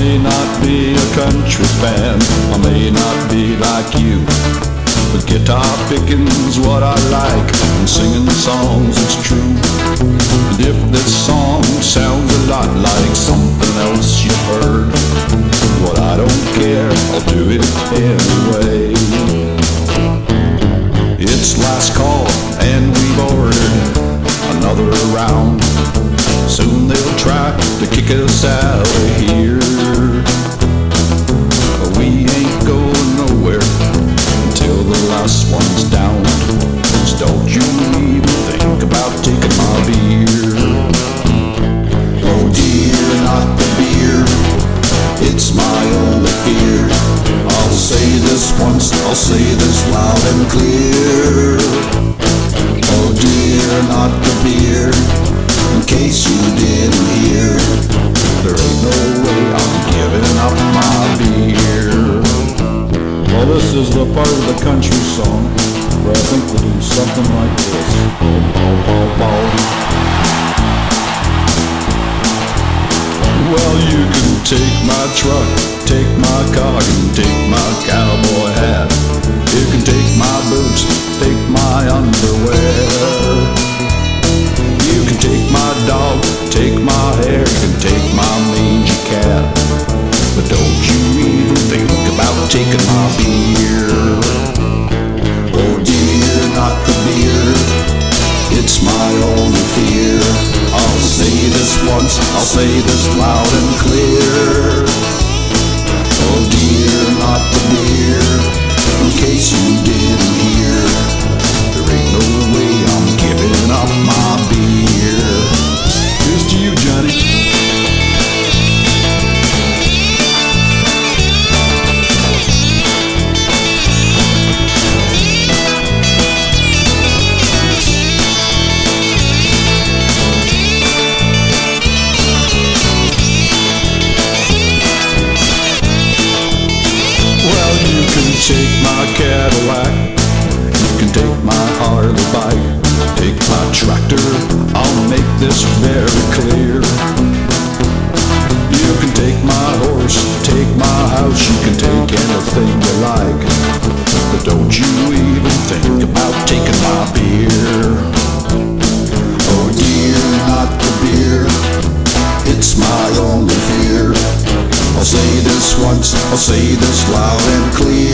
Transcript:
may not be a country fan, I may not be like you, but guitar picking's what I like, and singing songs it's true. And if this song sounds a lot like something else you've heard, well, I don't care, I'll do it anyway. It's last call and we've ordered another round. Soon they'll try to kick us out of here. We ain't going nowhere until the last one's down. So don't you even think about taking my beer. Oh dear, not the beer, it's my only fear. I'll say this once, I'll say this loud and clear. Oh dear, not the beer, in case you didn't hear, there ain't no way I'm giving up my beer. Well, this is the part of the country song where I think we'll do something like this. Well, you can take my truck, take my car, you can take my cowboy hat, you can take my boots, take my underwear. You can take my dog, take my hair, you can take my mangy cat, but don't you even think about taking my beer. Oh dear, not the beer, it's my only fear. I'll say this once, I'll say this loud and clear. Oh dear, not the beer, in case you didn't hear, there ain't no way I'm giving up my beer. Here's to you, Johnny. Take my Cadillac, you can take my Harley bike, take my tractor, I'll make this very clear. You can take my horse, take my house, you can take anything you like, but don't you even think about taking my beer. Oh dear, not the beer, it's my only fear. I'll say this once, I'll say this loud and clear.